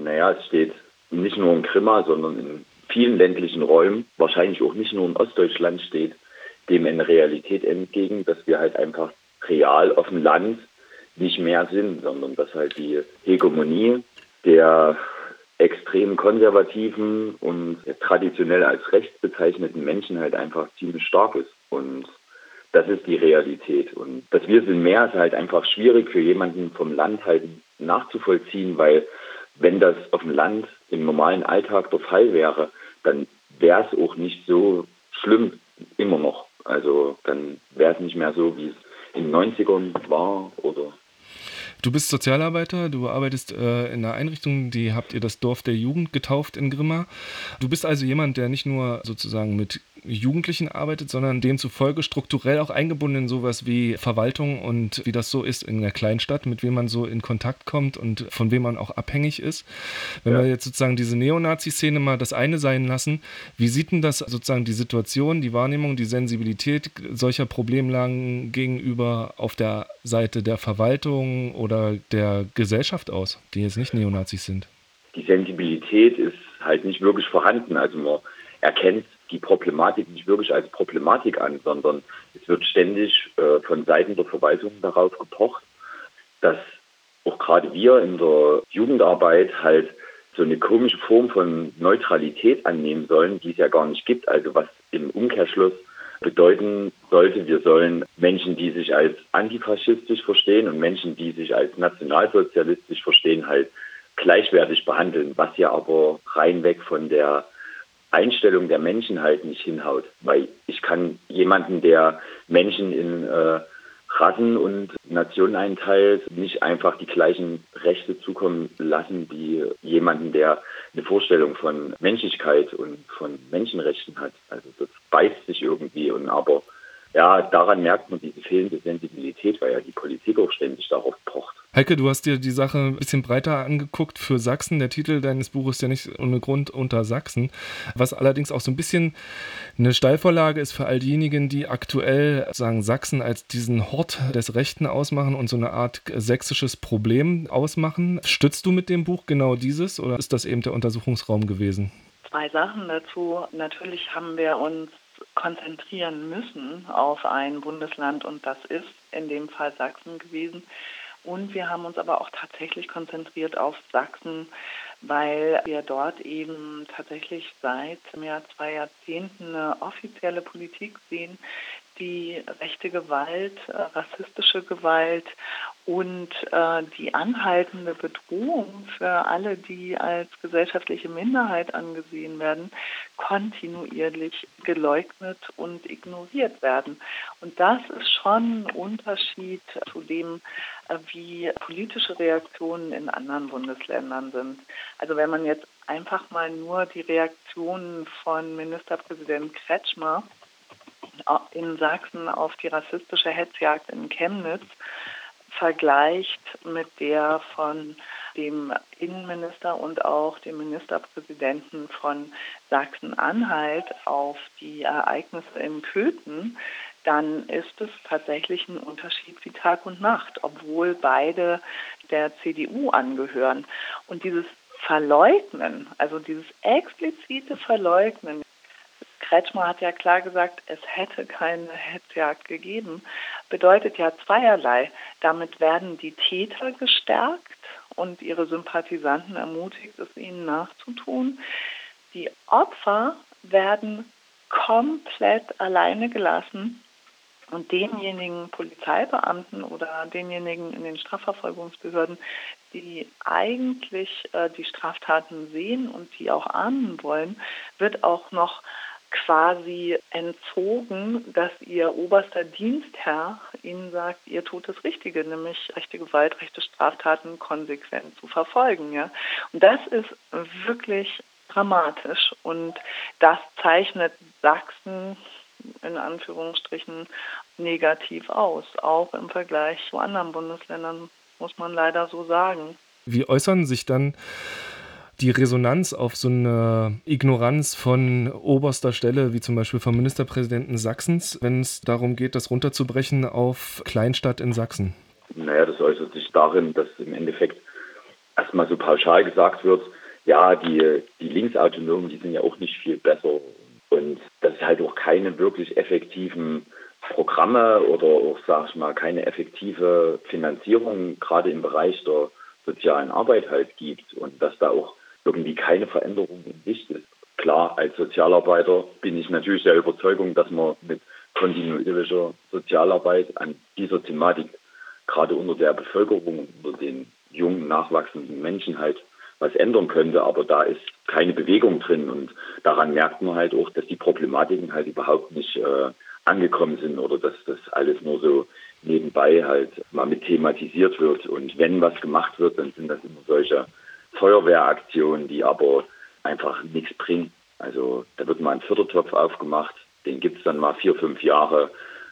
Naja, es steht nicht nur in Grimma, sondern in vielen ländlichen Räumen, wahrscheinlich auch nicht nur in Ostdeutschland, steht dem eine Realität entgegen, dass wir halt einfach real auf dem Land nicht mehr sind, sondern dass halt die Hegemonie der extrem konservativen und traditionell als rechts bezeichneten Menschen halt einfach ziemlich stark ist. Und das ist die Realität. Und dass wir sind mehr, ist halt einfach schwierig für jemanden vom Land halt nachzuvollziehen, weil wenn das auf dem Land im normalen Alltag der Fall wäre, dann wäre es auch nicht so schlimm, immer noch. Also dann wäre es nicht mehr so, wie es in den 90ern war oder. Du bist Sozialarbeiter, du arbeitest in einer Einrichtung, die habt ihr das Dorf der Jugend getauft in Grimma. Du bist also jemand, der nicht nur sozusagen mit Jugendlichen arbeitet, sondern demzufolge strukturell auch eingebunden in sowas wie Verwaltung und wie das so ist in einer Kleinstadt, mit wem man so in Kontakt kommt und von wem man auch abhängig ist. Wenn wir jetzt sozusagen diese Neonazi-Szene mal das eine sein lassen, wie sieht denn das sozusagen die Situation, die Wahrnehmung, die Sensibilität solcher Problemlagen gegenüber auf der Seite der Verwaltung oder der Gesellschaft aus, die jetzt nicht Neonazis sind? Die Sensibilität ist halt nicht wirklich vorhanden. Also man erkennt die Problematik nicht wirklich als Problematik an, sondern es wird ständig von Seiten der Verwaltung darauf gepocht, dass auch gerade wir in der Jugendarbeit halt so eine komische Form von Neutralität annehmen sollen, die es ja gar nicht gibt. Also was im Umkehrschluss bedeuten sollte, wir sollen Menschen, die sich als antifaschistisch verstehen und Menschen, die sich als nationalsozialistisch verstehen, halt gleichwertig behandeln, was ja aber reinweg von der Einstellung der Menschen halt nicht hinhaut. Weil ich kann jemanden, der Menschen in Rassen und Nationen einteilt, nicht einfach die gleichen Rechte zukommen lassen wie jemanden, der eine Vorstellung von Menschlichkeit und von Menschenrechten hat. Also das beißt sich irgendwie. Und aber ja, daran merkt man diese fehlende Sensibilität, weil ja die Politik auch ständig darauf pocht. Heike, du hast dir die Sache ein bisschen breiter angeguckt für Sachsen. Der Titel deines Buches ist ja nicht ohne Grund Unter Sachsen, was allerdings auch so ein bisschen eine Steilvorlage ist für all diejenigen, die aktuell sagen Sachsen als diesen Hort des Rechten ausmachen und so eine Art sächsisches Problem ausmachen. Stützt du mit dem Buch genau dieses oder ist das eben der Untersuchungsraum gewesen? 2 Sachen dazu. Natürlich haben wir uns konzentrieren müssen auf ein Bundesland und das ist in dem Fall Sachsen gewesen. Und wir haben uns aber auch tatsächlich konzentriert auf Sachsen, weil wir dort eben tatsächlich seit mehr als 2 Jahrzehnten eine offizielle Politik sehen, die rechte Gewalt, rassistische Gewalt und die anhaltende Bedrohung für alle, die als gesellschaftliche Minderheit angesehen werden, kontinuierlich geleugnet und ignoriert werden. Und das ist schon ein Unterschied zu dem, wie politische Reaktionen in anderen Bundesländern sind. Also wenn man jetzt einfach mal nur die Reaktionen von Ministerpräsident Kretschmer in Sachsen auf die rassistische Hetzjagd in Chemnitz vergleicht mit der von dem Innenminister und auch dem Ministerpräsidenten von Sachsen-Anhalt auf die Ereignisse in Köthen, dann ist es tatsächlich ein Unterschied wie Tag und Nacht, obwohl beide der CDU angehören. Und dieses Verleugnen, also dieses explizite Verleugnen, Kretschmer hat ja klar gesagt, es hätte keine Hetzjagd gegeben, bedeutet ja zweierlei. Damit werden die Täter gestärkt und ihre Sympathisanten ermutigt, es ihnen nachzutun. Die Opfer werden komplett alleine gelassen und denjenigen Polizeibeamten oder denjenigen in den Strafverfolgungsbehörden, die eigentlich die Straftaten sehen und die auch ahnden wollen, wird auch noch quasi entzogen, dass ihr oberster Dienstherr ihnen sagt, ihr tut das Richtige, nämlich rechte Gewalt, rechte Straftaten konsequent zu verfolgen. Ja? Und das ist wirklich dramatisch und das zeichnet Sachsen in Anführungsstrichen negativ aus, auch im Vergleich zu anderen Bundesländern, muss man leider so sagen. Wie äußern sich dann die Resonanz auf so eine Ignoranz von oberster Stelle, wie zum Beispiel vom Ministerpräsidenten Sachsens, wenn es darum geht, das runterzubrechen auf Kleinstadt in Sachsen? Naja, das äußert sich darin, dass im Endeffekt erstmal so pauschal gesagt wird, ja, die Linksautonomen, die sind ja auch nicht viel besser. Und dass es halt auch keine wirklich effektiven Programme oder auch, sag ich mal, keine effektive Finanzierung gerade im Bereich der sozialen Arbeit halt gibt und dass da auch irgendwie keine Veränderung in Sicht ist. Klar, als Sozialarbeiter bin ich natürlich der Überzeugung, dass man mit kontinuierlicher Sozialarbeit an dieser Thematik gerade unter der Bevölkerung, unter den jungen, nachwachsenden Menschen halt was ändern könnte, aber da ist keine Bewegung drin und daran merkt man halt auch, dass die Problematiken halt überhaupt nicht angekommen sind oder dass das alles nur so nebenbei halt mal mit thematisiert wird und wenn was gemacht wird, dann sind das immer solche Feuerwehraktionen, die aber einfach nichts bringen. Also da wird mal ein Fördertopf aufgemacht, den gibt es dann mal 4, 5 Jahre,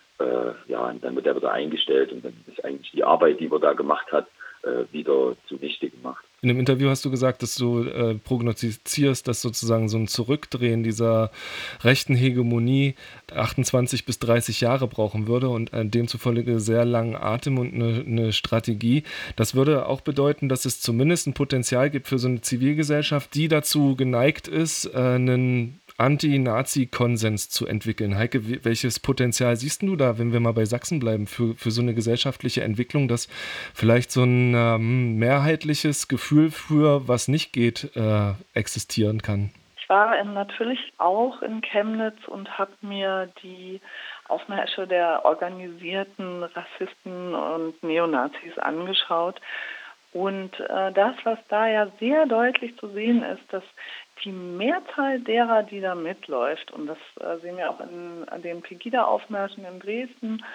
und dann wird er wieder eingestellt und dann ist eigentlich die Arbeit, die man da gemacht hat, wieder zunichte gemacht. In dem Interview hast du gesagt, dass du prognostizierst, dass sozusagen so ein Zurückdrehen dieser rechten Hegemonie 28 bis 30 Jahre brauchen würde und demzufolge sehr langen Atem und eine Strategie. Das würde auch bedeuten, dass es zumindest ein Potenzial gibt für so eine Zivilgesellschaft, die dazu geneigt ist, einen Anti-Nazi-Konsens zu entwickeln. Heike, welches Potenzial siehst du da, wenn wir mal bei Sachsen bleiben, für so eine gesellschaftliche Entwicklung, dass vielleicht so ein mehrheitliches Gefühl für was nicht geht existieren kann? Ich war natürlich auch in Chemnitz und habe mir die Aufmärsche der organisierten Rassisten und Neonazis angeschaut. Und das, was da ja sehr deutlich zu sehen ist, dass die Mehrzahl derer, die da mitläuft, und das sehen wir auch an den Pegida-Aufmärschen in Dresden,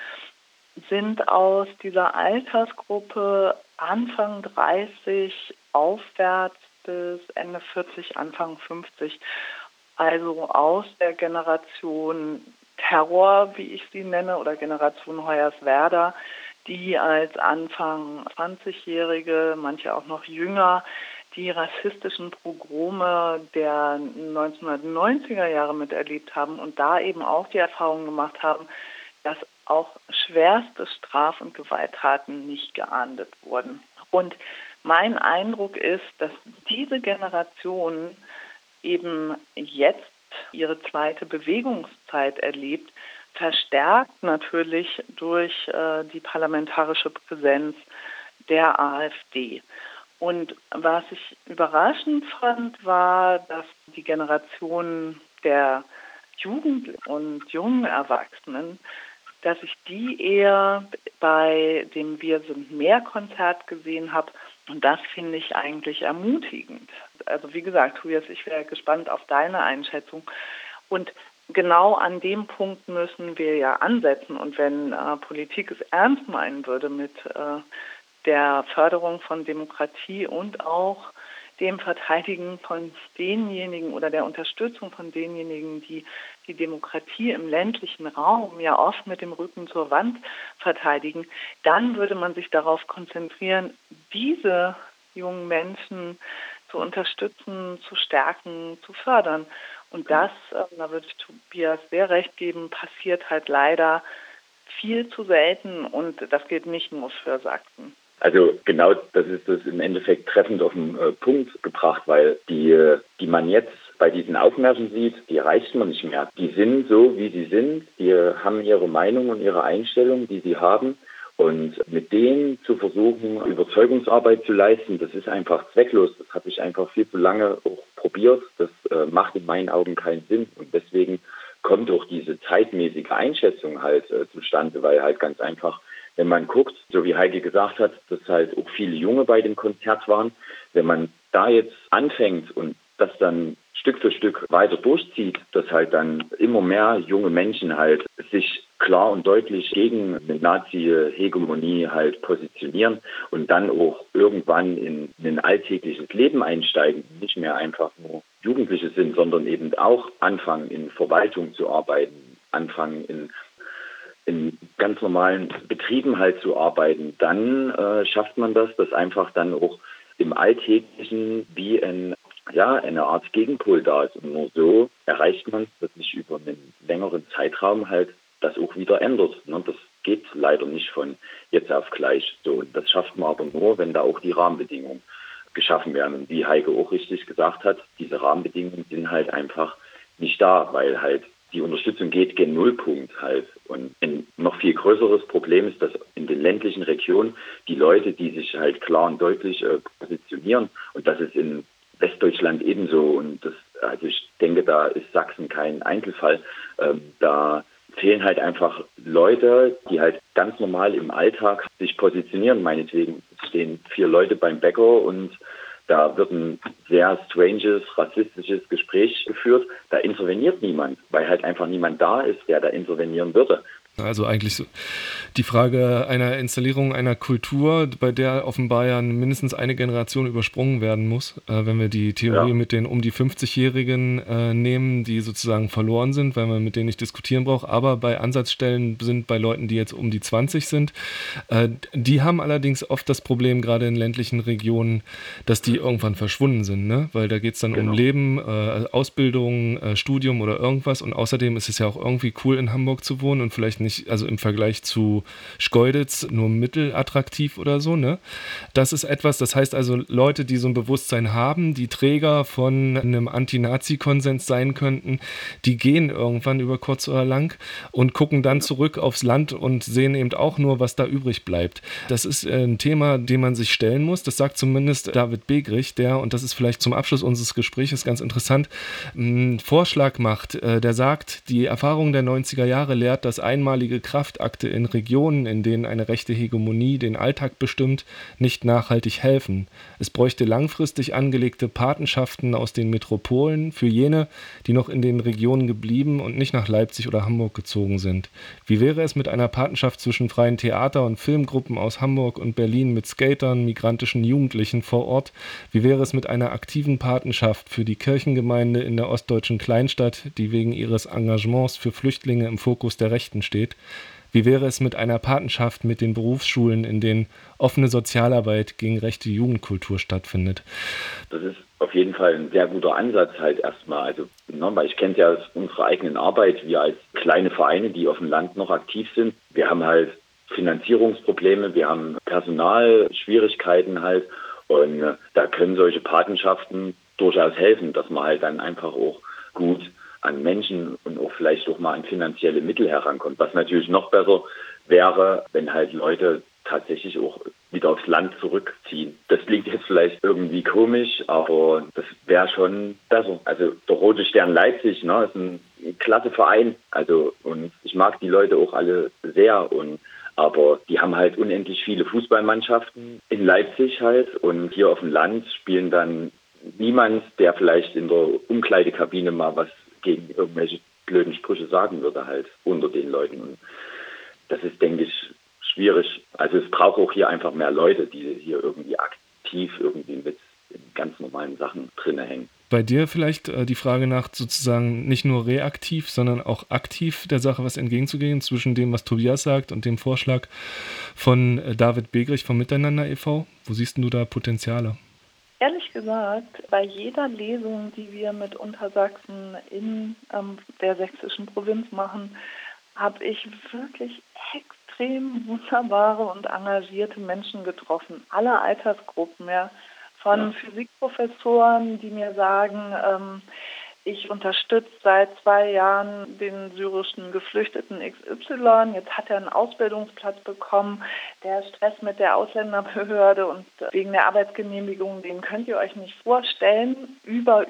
sind aus dieser Altersgruppe Anfang 30 aufwärts bis Ende 40, Anfang 50. Also aus der Generation Terror, wie ich sie nenne, oder Generation Hoyerswerda, die als Anfang 20-Jährige, manche auch noch jünger, die rassistischen Pogrome der 1990er Jahre miterlebt haben und da eben auch die Erfahrung gemacht haben, dass auch schwerste Straf- und Gewalttaten nicht geahndet wurden. Und mein Eindruck ist, dass diese Generation eben jetzt ihre zweite Bewegungszeit erlebt, verstärkt natürlich durch die parlamentarische Präsenz der AfD. Und was ich überraschend fand, war, dass die Generation der Jugend- und jungen Erwachsenen, dass ich die eher bei dem Wir sind mehr Konzert gesehen habe. Und das finde ich eigentlich ermutigend. Also wie gesagt, Tobias, ich wäre gespannt auf deine Einschätzung. Und genau an dem Punkt müssen wir ja ansetzen. Und wenn Politik es ernst meinen würde mit der Förderung von Demokratie und auch dem Verteidigen von denjenigen oder der Unterstützung von denjenigen, die die Demokratie im ländlichen Raum ja oft mit dem Rücken zur Wand verteidigen, dann würde man sich darauf konzentrieren, diese jungen Menschen zu unterstützen, zu stärken, zu fördern. Und das, da würde ich Tobias sehr recht geben, passiert halt leider viel zu selten und das gilt nicht nur für Sachsen. Also genau, das ist das im Endeffekt treffend auf den Punkt gebracht, weil die man jetzt bei diesen Aufmärschen sieht, die reicht man nicht mehr. Die sind so, wie sie sind, die haben ihre Meinung und ihre Einstellung, die sie haben. Und mit denen zu versuchen, Überzeugungsarbeit zu leisten, das ist einfach zwecklos. Das habe ich einfach viel zu lange auch probiert. Das macht in meinen Augen keinen Sinn. Und deswegen kommt auch diese zeitmäßige Einschätzung halt zustande, weil halt ganz einfach, wenn man guckt, so wie Heike gesagt hat, dass halt auch viele Junge bei dem Konzert waren, wenn man da jetzt anfängt und das dann Stück für Stück weiter durchzieht, dass halt dann immer mehr junge Menschen halt sich klar und deutlich gegen eine Nazi-Hegemonie halt positionieren und dann auch irgendwann in ein alltägliches Leben einsteigen, nicht mehr einfach nur Jugendliche sind, sondern eben auch anfangen, in Verwaltung zu arbeiten, anfangen in ganz normalen Betrieben halt zu arbeiten, dann schafft man das, dass einfach dann auch im Alltäglichen wie eine Art Gegenpol da ist. Und nur so erreicht man, dass sich über einen längeren Zeitraum halt das auch wieder ändert. Ne? Das geht leider nicht von jetzt auf gleich so. Und das schafft man aber nur, wenn da auch die Rahmenbedingungen geschaffen werden. Und wie Heike auch richtig gesagt hat, diese Rahmenbedingungen sind halt einfach nicht da, weil halt die Unterstützung geht gen Nullpunkt halt. Und ein noch viel größeres Problem ist, dass in den ländlichen Regionen die Leute, die sich halt klar und deutlich positionieren, und das ist in Westdeutschland ebenso, und also ich denke, da ist Sachsen kein Einzelfall, da fehlen halt einfach Leute, die halt ganz normal im Alltag sich positionieren. Meinetwegen stehen 4 Leute beim Bäcker und da wird ein sehr stranges, rassistisches Gespräch geführt. Da interveniert niemand, weil halt einfach niemand da ist, der da intervenieren würde. Also eigentlich so die Frage einer Installierung einer Kultur, bei der offenbar ja mindestens eine Generation übersprungen werden muss, wenn wir die Theorie mit den um die 50-Jährigen nehmen, die sozusagen verloren sind, weil man mit denen nicht diskutieren braucht, aber bei Ansatzstellen sind bei Leuten, die jetzt um die 20 sind, die haben allerdings oft das Problem, gerade in ländlichen Regionen, dass die irgendwann verschwunden sind, ne? Weil da geht es dann um Leben, Ausbildung, Studium oder irgendwas, und außerdem ist es ja auch irgendwie cool, in Hamburg zu wohnen und vielleicht nicht, also im Vergleich zu Schkeuditz nur mittelattraktiv oder so, ne? Das ist etwas, das heißt also, Leute, die so ein Bewusstsein haben, die Träger von einem Anti-Nazi-Konsens sein könnten, die gehen irgendwann über kurz oder lang und gucken dann zurück aufs Land und sehen eben auch nur, was da übrig bleibt. Das ist ein Thema, dem man sich stellen muss. Das sagt zumindest David Begrich, der, und das ist vielleicht zum Abschluss unseres Gesprächs ganz interessant, einen Vorschlag macht, der sagt, die Erfahrung der 90er Jahre lehrt, dass einmalige Kraftakte in Regionen, in denen eine rechte Hegemonie den Alltag bestimmt, nicht nachhaltig helfen. Es bräuchte langfristig angelegte Patenschaften aus den Metropolen für jene, die noch in den Regionen geblieben und nicht nach Leipzig oder Hamburg gezogen sind. Wie wäre es mit einer Patenschaft zwischen freien Theater- und Filmgruppen aus Hamburg und Berlin mit Skatern, migrantischen Jugendlichen vor Ort? Wie wäre es mit einer aktiven Patenschaft für die Kirchengemeinde in der ostdeutschen Kleinstadt, die wegen ihres Engagements für Flüchtlinge im Fokus der Rechten steht? Wie wäre es mit einer Patenschaft mit den Berufsschulen, in denen offene Sozialarbeit gegen rechte Jugendkultur stattfindet? Das ist auf jeden Fall ein sehr guter Ansatz halt erstmal. Also, weil ich kenne es ja aus unserer eigenen Arbeit, wir als kleine Vereine, die auf dem Land noch aktiv sind, wir haben halt Finanzierungsprobleme, wir haben Personalschwierigkeiten halt, und da können solche Patenschaften durchaus helfen, dass man halt dann einfach auch gut an Menschen und auch vielleicht auch mal an finanzielle Mittel herankommt. Was natürlich noch besser wäre, wenn halt Leute tatsächlich auch wieder aufs Land zurückziehen. Das klingt jetzt vielleicht irgendwie komisch, aber das wäre schon besser. Also der Rote Stern Leipzig, ne, ist ein klasse Verein. Also, und ich mag die Leute auch alle sehr, aber die haben halt unendlich viele Fußballmannschaften in Leipzig halt, und hier auf dem Land spielen dann niemand, der vielleicht in der Umkleidekabine mal was gegen irgendwelche blöden Sprüche sagen würde halt unter den Leuten. Und das ist, denke ich, schwierig. Also es braucht auch hier einfach mehr Leute, die hier irgendwie aktiv irgendwie mit in ganz normalen Sachen drinne hängen. Bei dir vielleicht die Frage nach sozusagen nicht nur reaktiv, sondern auch aktiv der Sache was entgegenzugehen zwischen dem, was Tobias sagt, und dem Vorschlag von David Begrich vom Miteinander e.V. Wo siehst du da Potenziale? Ehrlich gesagt, bei jeder Lesung, die wir mit Untersachsen in der sächsischen Provinz machen, habe ich wirklich extrem wunderbare und engagierte Menschen getroffen. Alle Altersgruppen, ja. Von Physikprofessoren, die mir sagen, ich unterstütze seit 2 Jahren den syrischen Geflüchteten XY. Jetzt hat er einen Ausbildungsplatz bekommen. Der Stress mit der Ausländerbehörde und wegen der Arbeitsgenehmigung, den könnt ihr euch nicht vorstellen. Über.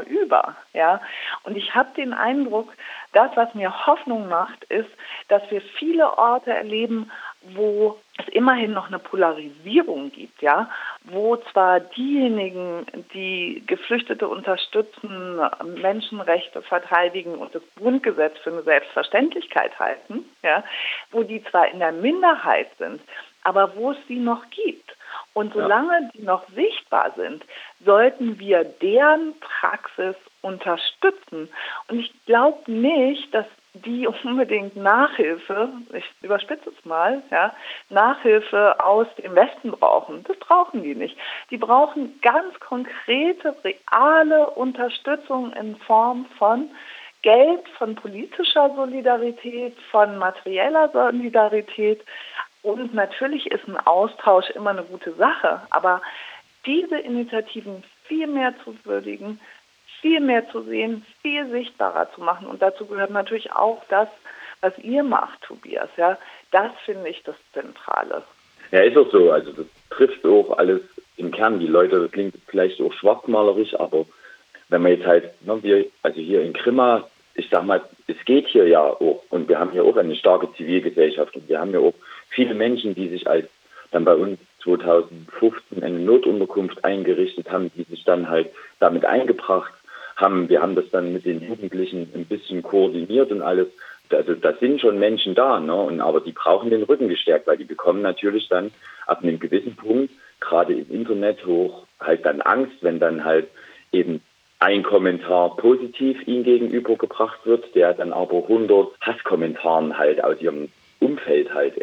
Ja. Und ich habe den Eindruck, das, was mir Hoffnung macht, ist, dass wir viele Orte erleben, wo es immerhin noch eine Polarisierung gibt, ja, wo zwar diejenigen, die Geflüchtete unterstützen, Menschenrechte verteidigen und das Grundgesetz für eine Selbstverständlichkeit halten, ja, wo die zwar in der Minderheit sind, aber wo es sie noch gibt. Und solange die noch sichtbar sind, sollten wir deren Praxis unterstützen. Und ich glaube nicht, dass die unbedingt Nachhilfe, ich überspitze es mal, ja, Nachhilfe aus dem Westen brauchen. Das brauchen die nicht. Die brauchen ganz konkrete, reale Unterstützung in Form von Geld, von politischer Solidarität, von materieller Solidarität. Und natürlich ist ein Austausch immer eine gute Sache, aber diese Initiativen viel mehr zu würdigen, viel mehr zu sehen, viel sichtbarer zu machen. Und dazu gehört natürlich auch das, was ihr macht, Tobias. Ja, das finde ich das Zentrale. Ja, ist auch so. Also das trifft auch alles im Kern. Die Leute, das klingt vielleicht auch schwarzmalerisch, aber wenn man jetzt halt, also hier in Grimma, ich sag mal, es geht hier ja auch und wir haben hier auch eine starke Zivilgesellschaft und wir haben ja auch viele Menschen, die sich als dann bei uns 2015 eine Notunterkunft eingerichtet haben, die sich dann halt damit eingebracht haben. Wir haben das dann mit den Jugendlichen ein bisschen koordiniert und alles. Also da sind schon Menschen da, ne? Aber die brauchen den Rücken gestärkt, weil die bekommen natürlich dann ab einem gewissen Punkt, gerade im Internet hoch, halt dann Angst, wenn dann halt eben ein Kommentar positiv ihnen gegenübergebracht wird, der dann aber 100 Hasskommentaren halt aus ihrem Umfeld halt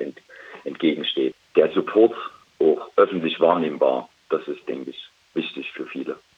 entgegensteht. Der Support auch öffentlich wahrnehmbar, das ist, denke ich, wichtig für viele.